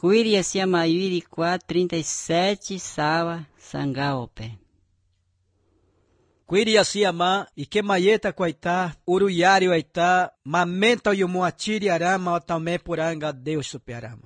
Kuiri asia mayuri 4:37 sawa sangaope. Kuiri asia ma ike mayeta kwaita uruyari waita mamenta yumuachiri arama otame puranga Deus superama.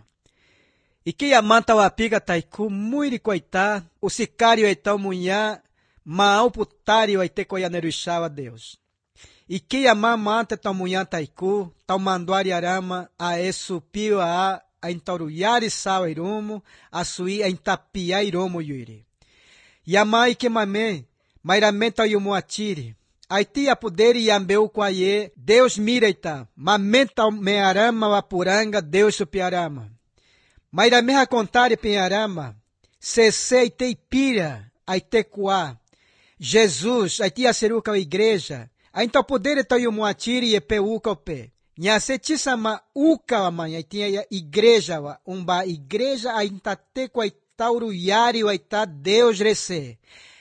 Ike yamanta wapiga taiku muiri kwaita usikari waita munha mau putari waite koyaneruishawa Deus. Ike yamamanta tamunha taiku taumanduari arama a esupio a intauruyari sawa irumo a sui a intapia iromo yuiri. Yama ike mame mairamenta yumuachiri. Aiti a poderi yambeu kwaye Deus mireita mamenta me arama wapuranga Deus supiarama. Mairameha contare penharama, cesse ite ipira, aite kuá, Jesus, aite aseruca a igreja, ainda poder eta yumuatiri e peuca o pé. Nhase tisama uca amanhã, tinha igreja, umba igreja, ainda te quaitauro yari, aita Deus rece.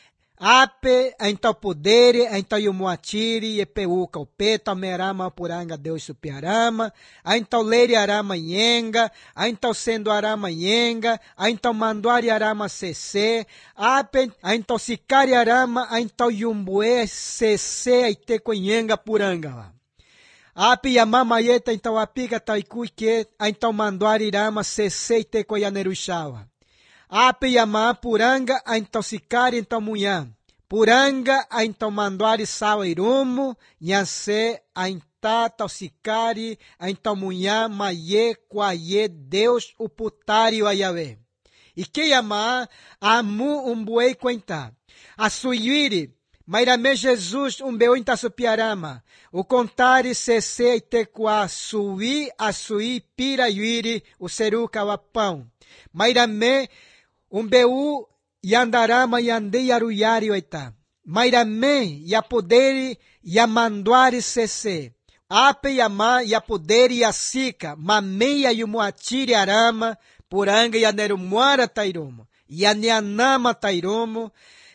Ape, ainda poder, ainda yumuatiri e peuca o pé, tamerama puranga Deus supiarama, ainda leri arama yenga, ainda sendo arama yenga, ainda manduari arama cc, ape, ainda sicari arama, ainda yumbue cc, aite conhenga puranga. Ape yamama yeta, ainda apiga taiku que, ainda manduari arama cc, aite coyaneruixawa. Ape yama puranga, ainda sicari, ainda munhã. Puranga, ainda manduari sawa irumo, nhase, ainda tausicari, ainda munhã, maie, quaie, Deus, o putario ayawe. E que yama, amu umbuei quenta. A suiiri, mairame Jesus, umbeu inta supiarama. O contari cesse itequá, sui, a sui, pira yuiri, o seruca wapão. Mairame, umbeu, yandarama yandei aruyari oita. Mairame yapoderi yamanduari cesse. Ape yama yapoderi yasika. Mameia yumuatiri arama. Puranga yanerumuara tairomo. Yaneanama tairomo.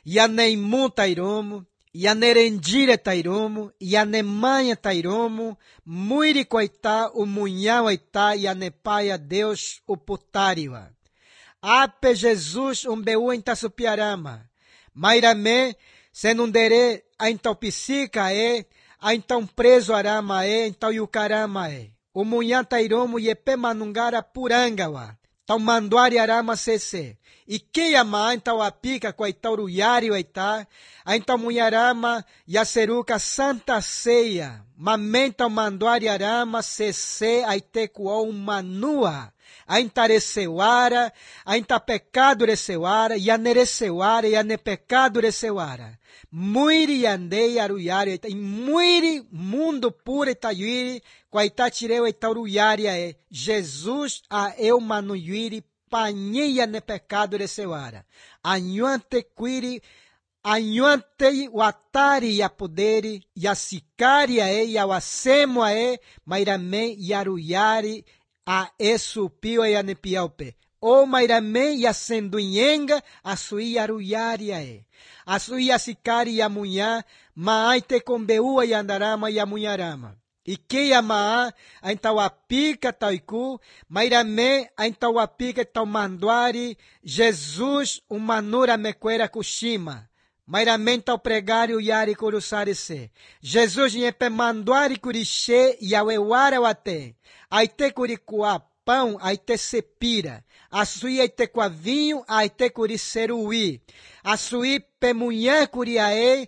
Yaneimu tairomo. Yanerendire tairomo. Yanemanha tairomo. Muiri coita o munhão oita. Yanepaia Deus o putariwa. Ape Jesus umbeu em tasupiarama. Mairame, senundere, a então psica a então preso arama então yucarama O munhã tairomo yepe manungara purangawa. Tau manduari arama cesse. E que ama então apica com a itauruyari oita. A então munharama yaseruca santa ceia. Mamenta manduari arama cesse aitecuou manua. Ainda receuara, ainda pecado receuara, yanereceuara, yanepecado receuara. Muiri yandei aruyari, e muiri mundo puro itayuiri, quaita tireu itauruyari ae. Jesus a eu manuyuiri, panhia ne pecado receuara. Anhuante quiri, anhuante watari yapoderi, yasicari ae, yawasemo ae, mairame yaruyari, a esupio e anepiaupe. O mairame yasenduinhenga a sui aruyari ae. A sui asicari yamunhã, maaite combeua yandarama yamunharama. E que yamaa, a intauapica taiku, mairame a intauapica taumanduari, Jesus umanura mequera kushima. Mairamenta o pregário yari kurusari se. Jesus nhepe manduari kurixe yawewara wate. Aite curicua pão, aite sepira. Asui aite vinho, aite curiceruí. Asui pemunhã curiae,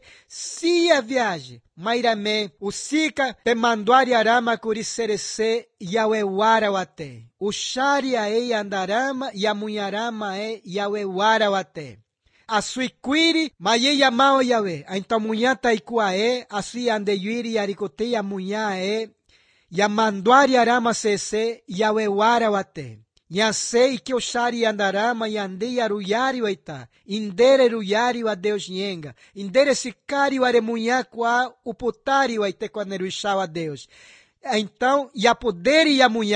se a viagem. Mairame, o sica pemanduari arama curicerece yawewara wate. O shari ae andarama yamunharama e yawewara wate. Asui quiri, maie yamao yawe. Então munhã taikuae, asui andeyuiri yarikote yamunhã e. Yamanduari arama cesse, yawewara wate. Nhase que o shari andarama yande yaruyari waita. Indere ruyari wa Deus nhenga. Indere sicari wa remunhã qua o putari waite qua neruixá a Deus. Então, yapoderi yamunhã,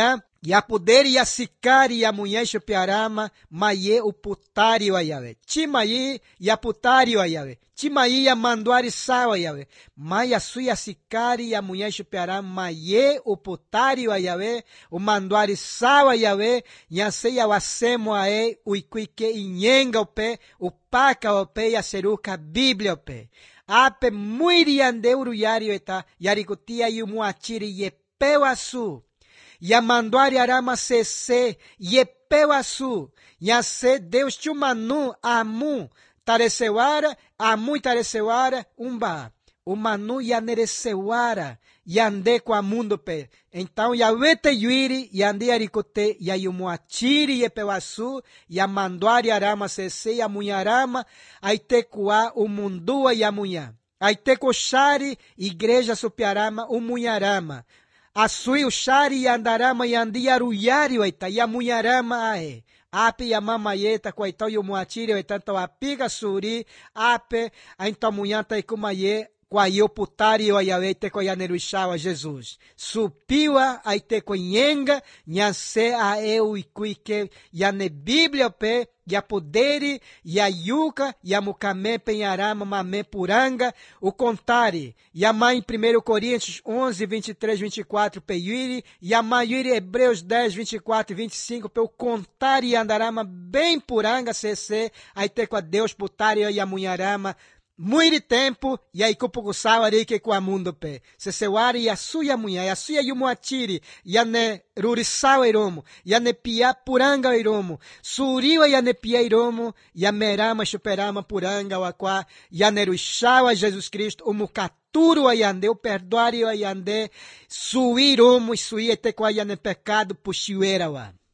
E a poder e a sicari e a mulher chupiarama, maie o putário a Yahvé. Timaí e a putário a Yahvé. Timaí a manduari sao a Yahvé. Maia sui a sicari e a mulher chupiarama, maie o putário a Yahvé. O manduari sao a Yahvé. E a ceia o acemo a e, o iquique inhenga o pé, o paca o pé e a ceruca bíblia o pé. Ape muiri ande uruyari eta, yarikutia e o muatiri e peu asu. Yamanduari arama cc, yepeu asu, yase Deus chumanu, amu, tareseuara, amu tareseuara, umba. O manu yanereseuara, yande com a mundo pe. Então, yawete yuiri, yande arikote, yayumuachiri yepeu asu, yamanduari arama cc, yamunharama, aitekua, o mundua yamunha. Aitekoshari, igreja supiarama, o munharama. Asui o shari yandarama yandiaruyari waita yamunharama ae. Ape yamamayeta kwaita yomuatiri waita então apiga suri ape então munhanta ikumaye kwa yo putari wa yawete kwa yaneruishawa Jesus. Supiwa aite konyenga nyanse a eu ikuike yane Bíblia pe ya poderi, ya yuca, ya mucamé, penharama, mamé, puranga, o contare, ya mãe 1 Coríntios 11, 23, 24, peiuri, ya maiuri Hebreus 10, 24 e 25, peu contare e andarama bem puranga, cc, aí te com a Deus putare e munharama, muito tempo, e aí cupucuçau que com a mundo pé. Se seuari e a sua mulher, a sua yumuatiri, e a ne rurisau iromo, e a ne pia puranga iromo, suriwa e a ne pia iromo, e a merama chuperama puranga o aqua, e a neruixau a Jesus Cristo, o mucaturo a yande, o perdoare a yande, suiromo e suiete com a yane pecado puxiuera wa.